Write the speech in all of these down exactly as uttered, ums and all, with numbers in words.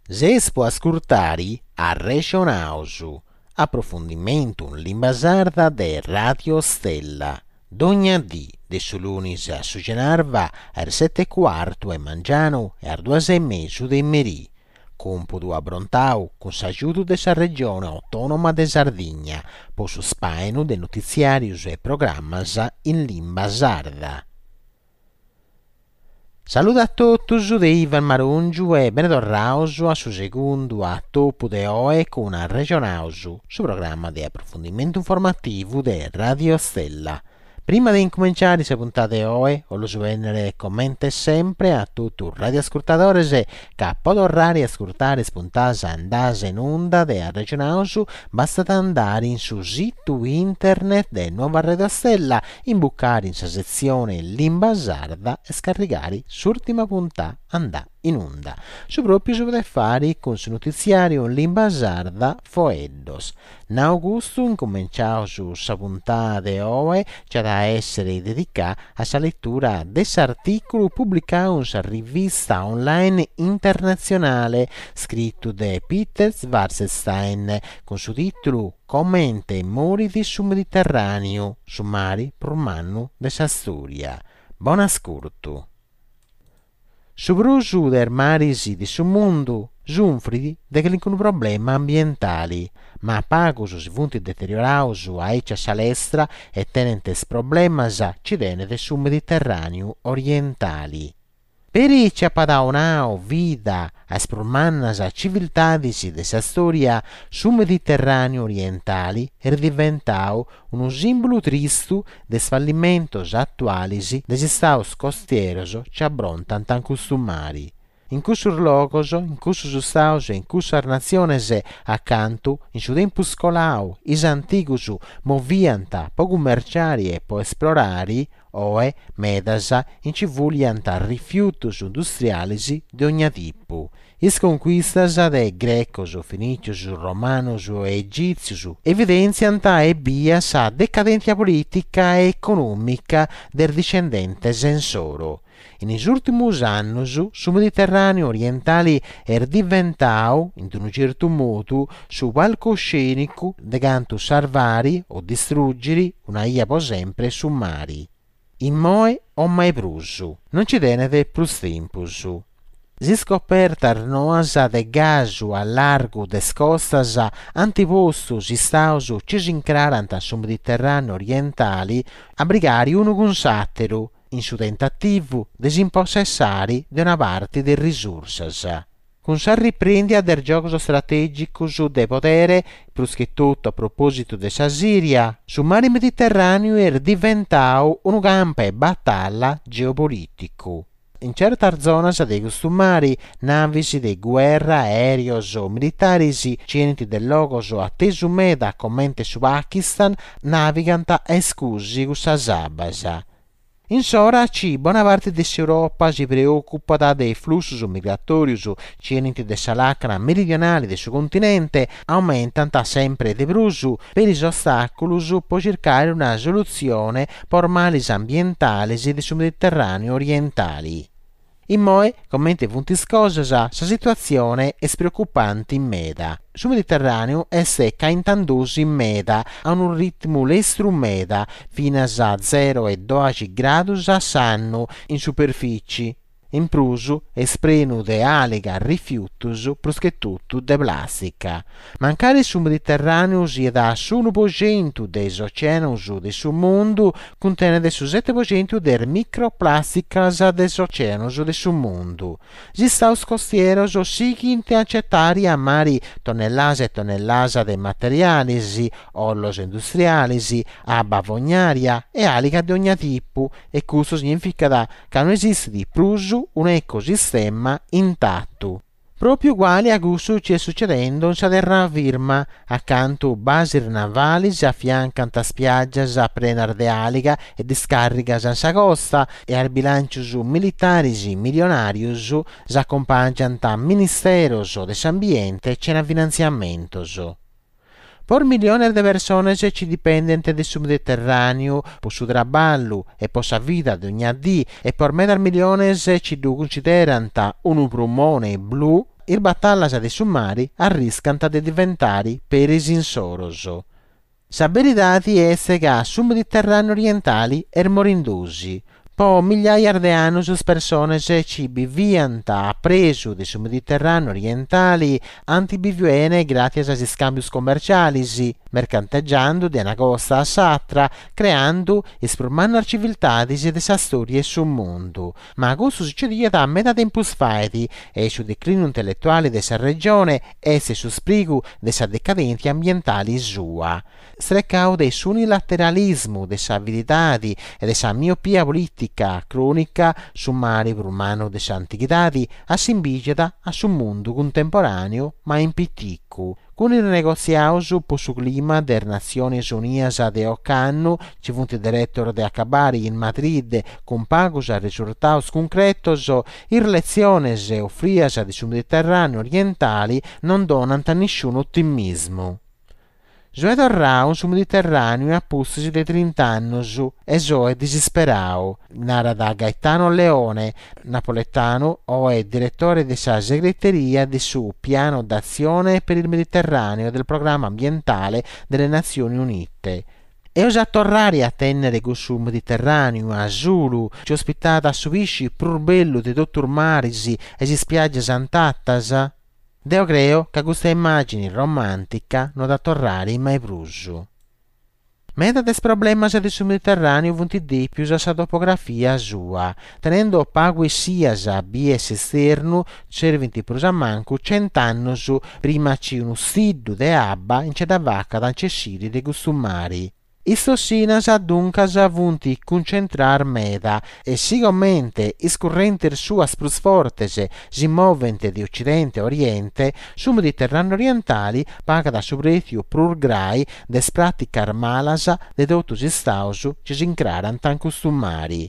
Se può ascoltare a Regionausu, approfondimento in lingua sarda de Radio Stella. Dogna di, de sulunis a Sugenarva, ar sette e quarto e mangiano e ar duas e mezzo de merì. Computo a Brontau con s'aiuto de sa regione autonoma de Sardigna, po su spainu de notiziarius e programmas in lingua sarda. Saluto a tutti de Ivan Marungiu e benedorraus a su secondo a topo de oe con a Regionausu, su programma di approfondimento informativo de Radio Stella. Prima di incominciare questa puntata di oggi, voglio bene commenti sempre a tutti i radioascoltatori che possono ascoltare spuntate andate in onda della Regionausu, basta andare in su sito internet del Nuova Radio Stella, imbucare in sa sezione Lingua Sarda e scaricare l'ultima puntata andà in onda. Su proprio si può fare con su notiziario in lingua sarda Foeddos. In augusto incominciamo su sa puntata di oggi, c'è da essere dedicata a sa lettura dell'articolo pubblicato in sa rivista online internazionale scritto da Peter Schwarzenstein con su titolo Commente moridi sul Mediterraneo, su mari promano de sa storia. Buon ascolto. Su brusu der marisi di su mondo giunfridi de che con problemi ambientali, ma pago su si funti deteriorausu a eccia salestra e tenentes problemas ci dene de su Mediterraneo orientali. Per eccia padaunao vida a sprummannas a civiltadisi de sa storia su Mediterraneo orientali er diventau uno simbolo tristu de fallimentos attualisi de staus costieros ci abbrontan tan custumari. In cusur logos, in cussus staus e in cussar naziones accanto, in su tempus colau, is antigus movianta po commerciari e po esplorari, oe, medas, in ci vulianta rifiutus industrialis de ogni tipo. Is conquistas de grecos, fenicios, romanos e egizius evidenzianta e via sa decadenza politica e economica del discendente Sensoro. In is ultimus annos, su Mediterraneo orientali er diventau, in un certo modo, su palcoscenico de canto salvari o distruggere una ia po sempre su mari. In moe o mai prusu, non ci tenete plus tempus. Si scoperta arnoasa de gasu a largo des costas antipostus istausu ci sincrarant su Mediterraneo orientali a brigari uno con satteru, in su tentativo desimpossessari di una parte de risorsas. Con sa riprendia del gioco strategico su de potere, plus che tutto a proposito de sa Siria, su mare Mediterraneo er diventau un campo e battaglia geopolitico. In certa zona dei costumari, navisi di guerra, aereos o militari cienti del logos o attesu meda commente su Pakistan, naviganta esclusi con sa sabasa. Insomma, ci buona parte dell'Europa si preoccupa dei flussi migratori cienti della lacra meridionale del suo continente, aumentano sempre di più per gli ostacoli per cercare una soluzione per mali ambientali del suo Mediterraneo orientali. In moe, commenti punti scosas, sa situazione è preoccupante in meda. Sul Mediterraneo è secca in tandosi in meda, a un ritmo lestru meda, fino a zero e dodici gradi a sanno in superficie. In prusu esprenu de aliga rifiutus plus che tutto de plastica. Mancare sul Mediterraneo si da uno per cento des oceanus de su mondo contiene del sette per cento der microplasticas des oceanus de su mondo. Gli staus costieros seguinte accettari a mari tonnellase e tonnellasa de materialis, ollos industrialis, abba fognaria e aliga di ogni tipo, e questo significa che non esiste di prusu un ecosistema intatto. Proprio uguale a questo ci è succedendo in terra firma, accanto basi navali si affiancano a spiagge a plenar de aliga e discarica a sa costa e al bilancio militari milionarius si accompagnano a ministeros dell'ambiente e finanziamento. Per milioni di persone ci dipendenti del Mediterraneo, per su traballo e per sa vita di ogni dì, e per metà milioni ci considerano un pulmone blu il battaglia dei summari arriscano di diventare perisi insoroso. La verità è che sul Mediterraneo orientale er morindusi. Po migliaia di anni le persone ci viviano a preso sul Mediterraneo orientale antibiviene grazie agli scambi commerciali, mercanteggiando di una costa a s'altra, creando e sprumando civiltà di questa storia sul mondo. Ma questo succede da metà tempo sfaiti e sul declino intellettuale della regione e sul sprigo della decadenza ambientale sua. Streccato del unilateralismo, della abilità e della miopia politica cronica sul mare umano delle antichità, assimbigliata a sul mondo contemporaneo ma in piticco. Con il negoziato sul clima delle Nazioni Unidas de Ocanno, ci fu il direttore di Acabari in Madrid con pagos a risultati concreti, le lezioni offrite sul Mediterraneo orientale non donano nessun ottimismo. Zoe Rao sul Mediterraneo ha posto di trenta anni e so è disesperato. Narra da Gaetano Leone, napoletano, o è direttore della segreteria del suo piano d'azione per il Mediterraneo del programma ambientale delle Nazioni Unite. E osa tornare a tenere sul Mediterraneo, a Zulu, ci ospitata a subisci pur bello di dottor Marisi e si spiagge santattas? Deo creo che questa immagine romantica non da tornare mai bruso. Meta des problemas del Mediterraneo vunti di più sa topografia sua, tenendo pagui sia a bies esterno, cervinti prusa manco cent'anni su prima ci un siddu de abba in c'è da vacca da cessiri de gustumari. Istossinas duncas avunti concentrar meda e sicuramente iscurrenter suas plus fortes si movente di occidente a oriente su Mediterraneo orientali paga da sobretio prur grai des praticar malas de dotus istausu ci s'incraran tan costumari.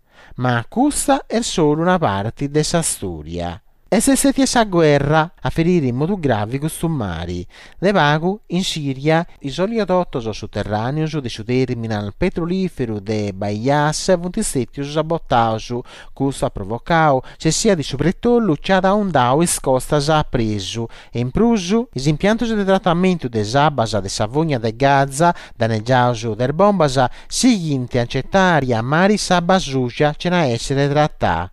Ma questa è solo una parte dessa storia. E se si essa guerra a ferire in modo grave i costumari. Le vagu in Siria, i soliodottos sotterranei de su terminal petrolifero de Baias vunt stetius sabotaus, questo ha provocato se sia di sopretollo c'ha da un dao e scostas a preso. E in prusu, is impiantos de trattamento de sabas de Savogna de Gaza, danneggiaus der bombas, seguinte accettaria mari sabasuja ce na essere trattà.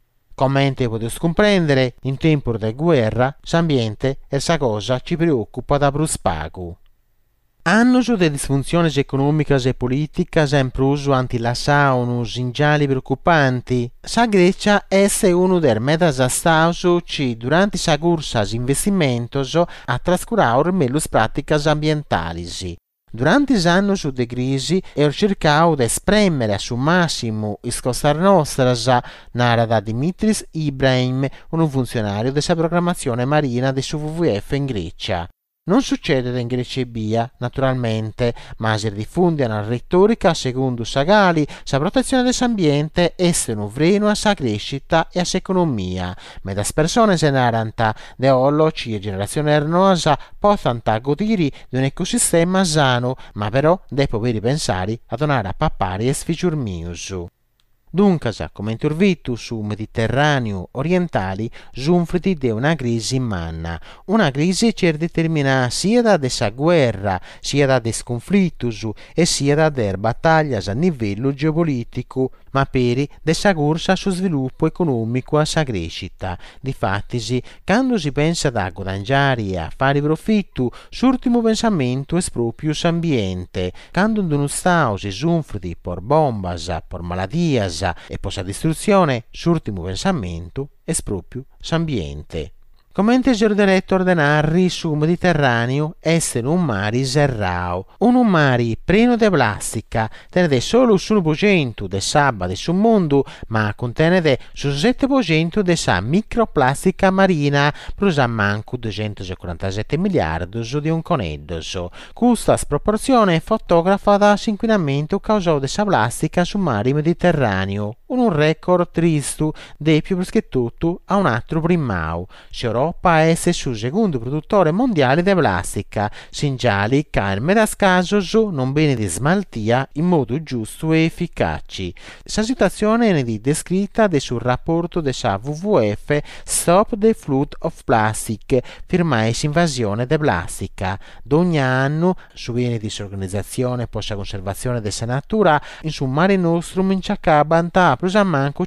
Come potete comprendere, in tempo di guerra, l'ambiente e questa cosa ci preoccupa da bruspago. Annos de disfunzioni economiche e politiche in pruso antilassaunu singiali preoccupanti. Sa Grecia è uno dei medas staus ci durante sa corsa investimentos a trascurare meglio pratiche ambientali. Durante gli anni di crisi ho cercato di esprimere al massimo le cose nostre, narra da Dimitris Ibrahim, un funzionario della programmazione marina del W W F in Grecia. Non succede in Grecia e Bia, naturalmente, ma si diffonde una retorica secondo Sagali, la protezione dell'ambiente è un freno a sa crescita e a sa economia, ma le persone se narranta de ollo ci generazione ernosa possano godere di un ecosistema sano, ma però devo ripensare a donare a pappari e sficiurmius. Dunque, come intervito su Mediterraneo orientali, giunfriti di una crisi manna. Una crisi che è determinata sia da dessa guerra, sia da des conflittus e sia da der battaglie a livello geopolitico, ma per dessa corsa su sviluppo economico a sa crescita. Difatti, quando si pensa da guadagnare e a fare profitto, l'ultimo pensamento è proprio l'ambiente. Quando non sta si giunfriti per bombas, per maladias, e per la distruzione, l'ultimo pensamento è proprio l'ambiente. Come il diretto ordenare su Mediterraneo essere un mare serrao, un mare pieno di plastica, tenete solo l'uno per cento del sabba del suo mondo, ma contenete il sette per cento della microplastica marina, per manco duecentoquarantasette miliardi di un coneddos. Questa sproporzione fotografa dall'inquinamento causato della plastica sul mare Mediterraneo, un record triste di più che tutto a un altro primao. l'Europa è il secondo produttore mondiale di plastica, segnali che in molti casi non viene di smaltia in modo giusto e efficace. Questa situazione è descritta sul rapporto della W W F Stop the Flood of Plastic, firma invasione di plastica. Ogni anno, su viene di organizzazione per la conservazione della natura, in su mare nostrum in Ciacabanta, plus a manco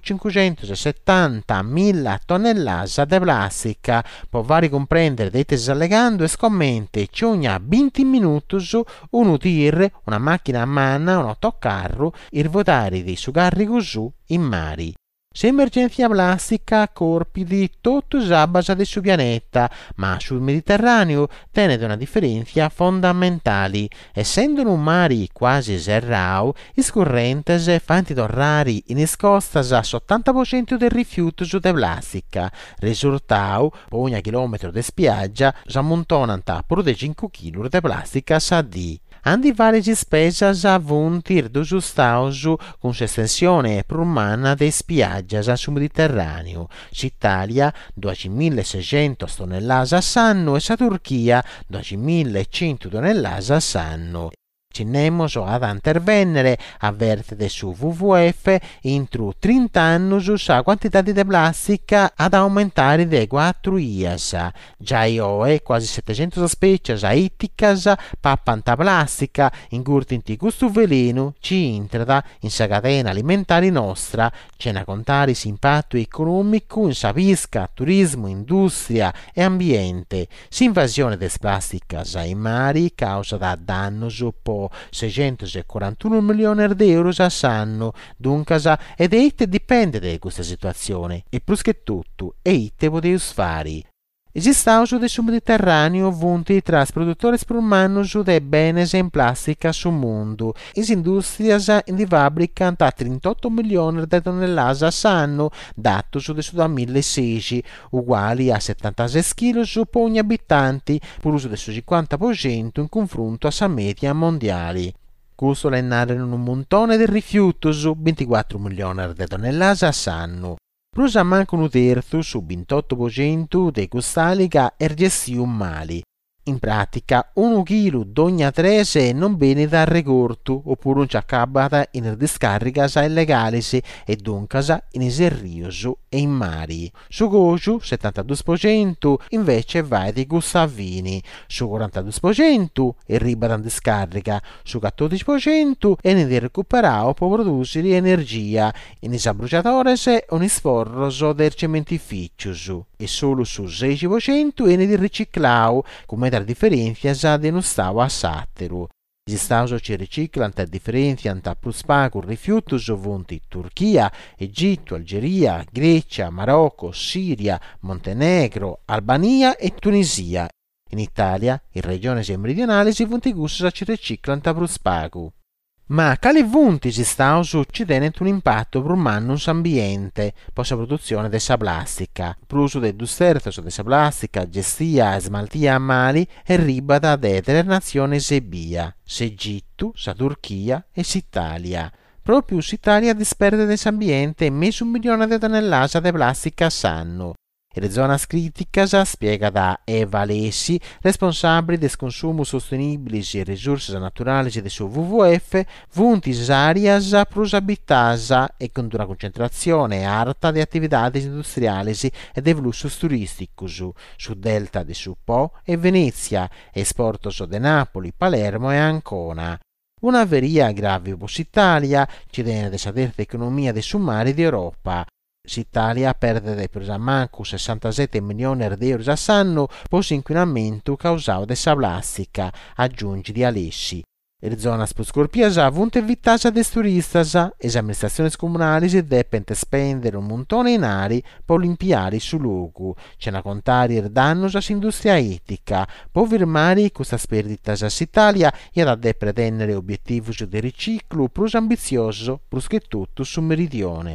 cinquecentosettantamila tonnellate di plastica. Può vari comprendere dei tesallegando e scommente che ogni venti minuti uno tir, una macchina a manna, un autocarro, il votare dei sugarri cosù in mari. Se emergenza plastica corpi di tutto la base del suo pianeta, ma sul Mediterraneo tiene una differenza fondamentale. Essendo un mare quasi serrao, i scorrenti fanno tornare in escosta l'ottanta per cento del rifiuto di plastica. Risultato, per ogni chilometro di spiaggia, si ammontonano più di cinque chili di plastica a dì. Andi varie spese avunti risultati con l'estensione prumana delle spiagge sul Mediterraneo. L'Italia duemilseicento tonnellate all'anno e la Turchia duemilacento tonnellate all'anno. Cinemos ad intervenire, avverte su W W F, entro trenta anni la quantità di plastica ad aumentare di quattro ias. Già io quasi settecento specie itticas pappanta plastica, ingurtinti questo veleno ci entra in sa catena alimentare nostra, c'è da contare l'impatto economico in sa pesca, turismo, industria e ambiente. L'invasione di plastica ai mari causa da danno po seicentoquarantuno milioni di euro all'anno. Dunque, ed ite dipende da questa situazione e più che tutto, ite potete fare. Esistono sul Mediterraneo vunti tra i produttori sprumannos di beni in plastica sul mondo. Le industrie fabbricano trentotto milioni di tonnellate all'anno, dato su del duemilasedici, uguali a settantasei chili per ogni abitante, per uso del cinquanta per cento in confronto alla media mondiale. Questo è nato in un montone di rifiuti su ventiquattro milioni di tonnellate all'anno. Plus manca un terzo su ventotto per cento dei costali che è gestione male. In pratica, un chilo d'ogni tre non viene da recorto, oppure non ci accabata in discarica illegali e dunque in serrioso e in mari. Su goju, settantadue per cento invece va di gustavini, su quarantadue per cento è riba da discarica, su quattordici per cento è ne recuperato per produrre energia, in isabruciatore un sforzo del cementificio e solo su sedici per cento è ne riciclato, come la differenza di uno stato a sattero. Gli stati ci riciclano a differenza tra più spago rifiuti ovunque Turchia, Egitto, Algeria, Grecia, Marocco, Siria, Montenegro, Albania e Tunisia. In Italia, in regioni meridionali si vunti gusti ci riciclano a più spago. Ma quali vunti si stanno succedendo un impatto per umano sull'ambiente per la produzione della plastica? L'uso del due terzi della plastica gestia e smaltia a mali è riba da delle nazioni sebia, Egitto, la Turchia e l'Italia. Proprio l'Italia disperde dell'ambiente mezzo un milione di tonnellate di plastica all'anno. E le zone critiche spiega da Eva Lessi, responsabile del consumo sostenibile e risorse naturali del suo W W F, vuntis arias prosabitasa e con una concentrazione alta di attività industriali e di flussi turistici su delta di su Po e Venezia, esportos de Napoli, Palermo e Ancona. Una veria grave per l'Italia, ci deve della terza economia dei summari d'Europa. L'Italia perde per manco sessantasette milioni di euro all'anno per l'inquinamento causato dalla plastica, aggiunge di Alessi. Le zone più scorpiose hanno evitato dei turisti e le amministrazioni comunali si devono spendere un montone in ari per limpiare sul luogo. C'è da contare il danno all'industria etica. Per firmare questa perdita all'Italia e da pretendere obiettivi di riciclo più ambizioso, più che tutto sul meridione.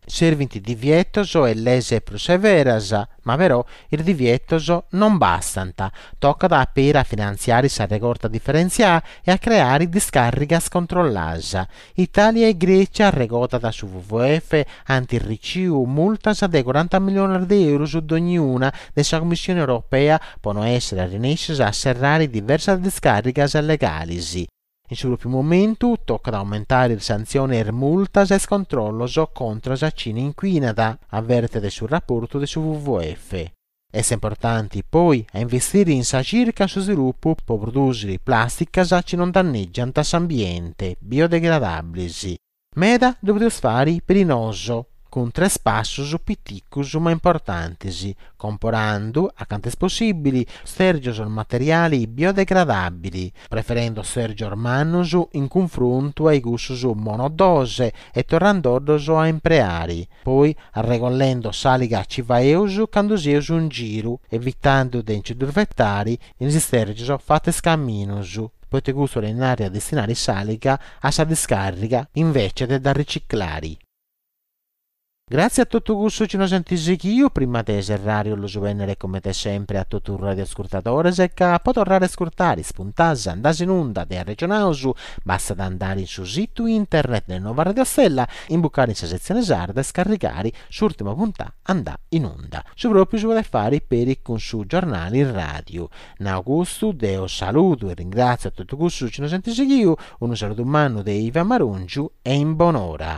Servint divietoso e lese perseveras, ma però il divietoso non bastanta. Tocca da appera a finanziare sa recorta differenziale e a creare discarigas controllasa. Italia e Grecia regota da su W W F antirriciu multas de quaranta milioni di euro su ognuna della Commissione europea possono essere rinesse a serrare diverse discarigas legalisi. In sul primo momento tocca ad aumentare le sanzioni e multas e controllos contro la Cina inquinata, avverte sul rapporto del W W F. È importante poi a investire in sa circa su sviluppo per produrre plasticas che non danneggiano l'ambiente, biodegradabili. Meda dovete fare perinoso, con tre passi piccoli ma importanti, comparando, a quanto possibili, sergio materiali biodegradabili, preferendo sergio ormanus in confronto ai gusti monodose e torrandodos a impreari, poi regolando saliga civaeus quando si un giro, evitando di incidurvettari in sergio fatte scamminus, poiché gusto in aria destinare saliga a sa discarica invece da riciclare. Grazie a tutto gusto ci non sentisi io, prima di eserrario lo venere come te sempre a tutto un radioascoltatore se che può tornare a ascoltare, spuntase, andase in onda de regionausu, basta da andare in su sito internet del Nova Radio Stella, imbucare in sa sezione sarda e scaricare sull'ultima puntata andà in onda. Su proprio si vuole fare per i con su giornali in radio. In augusto deo saluto e ringrazio a tutto gusto ci non sentisi io, un saluto umano di Ivan Marungiu e in buon'ora.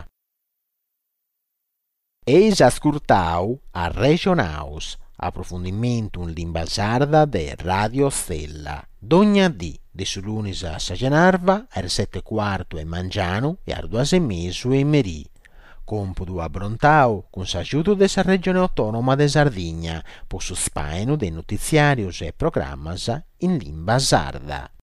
Eis ascoltau a Regionaus, approfondimento in lingua sarda de Radio Stella. Dogna di, de su lunis a Sagenarva, er sette quarto e mangiano e ar duas e mesu e merì. Compodo a Brontau, con s'aiuto de sa regione autonoma de Sardigna, po su spaino de notiziarios e programmas in lingua sarda.